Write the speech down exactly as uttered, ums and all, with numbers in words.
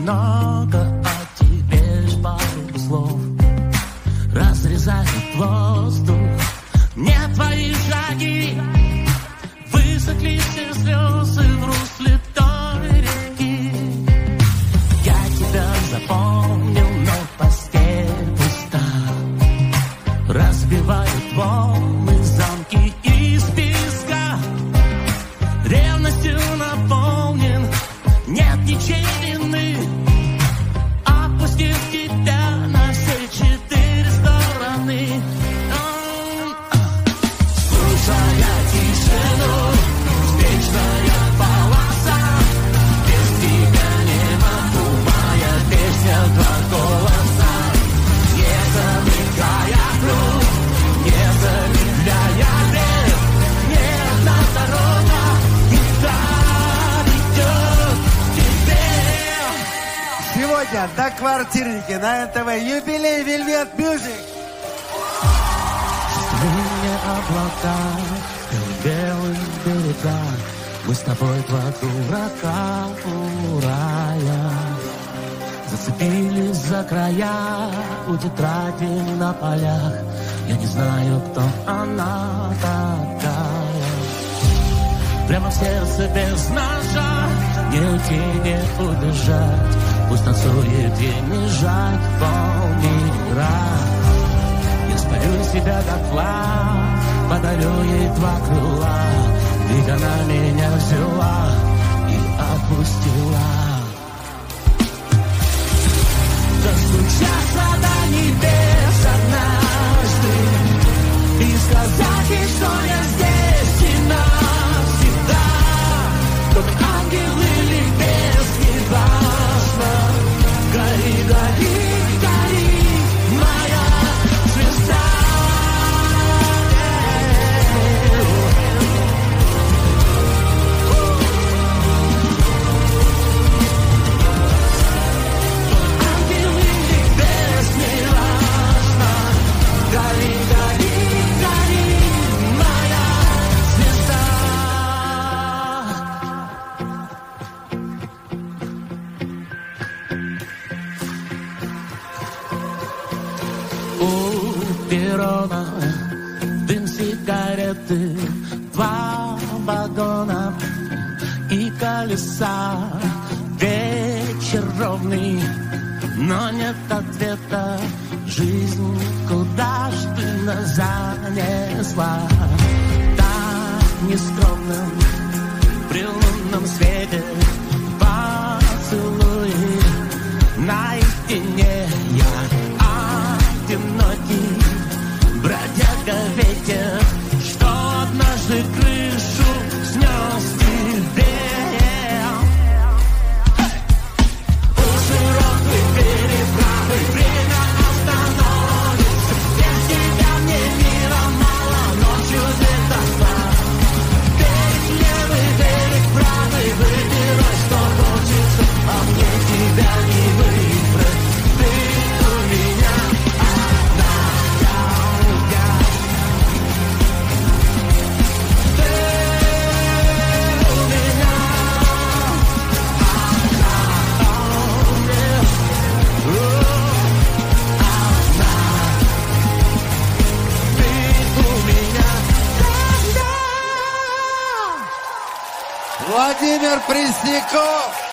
много, а тебе лишь пару слов разрезают воздух. Мне твои шаги высохли все слезы в русле той реки. Я тебя запомнил, но постель пуста. Разбивают волны замки из песка. Ревностью наполнен, нет ничьей вины. Опустив тебя на все четыре стороны. Слушая тишину, встречная полоса. Без тебя не могу, моя песня, два голоса. Не замыкая круг, не замедляя бег. Не одна дорога, и та ведет к тебе. Сегодня до квартирники на эн тэ вэ юбилей Velvet Music. Синие облака, белые берега. Мы с тобой два дурака у рая. Зацепились за края у тетради на полях. Я не знаю, кто она такая. Прямо в сердце без ножа, не уйти, не убежать. Пусть танцует день и жать полмира. Я спалю себя дотла, подарю ей два крыла. Ведь она меня взяла и отпустила. Достучаться до небес однажды и сказать ей, что я здесь и навсегда. Тот ангел или бес, не важно. Гори, гори, гори, моя звезда. Ангел или бес, не важно. Гори, гори, гори, моя звезда. У перрона дым сигареты, два вагона и колеса. Вечер ровный, но нет ответа. Жизнь куда ж ты нас занесла? Так нескромным при лунном свете поцелуи наедине. Я одинокий бродяга ветер, что однажды крышу снес тебе. У широкой переправы время остановится. Без тебя мне мира мало, ночью где-то сна. Берег левый, берег правый, выбирай, что хочется, а мне тебя не выбрать. Ты у меня одна дорога. Ты у меня Владимир Пресняков.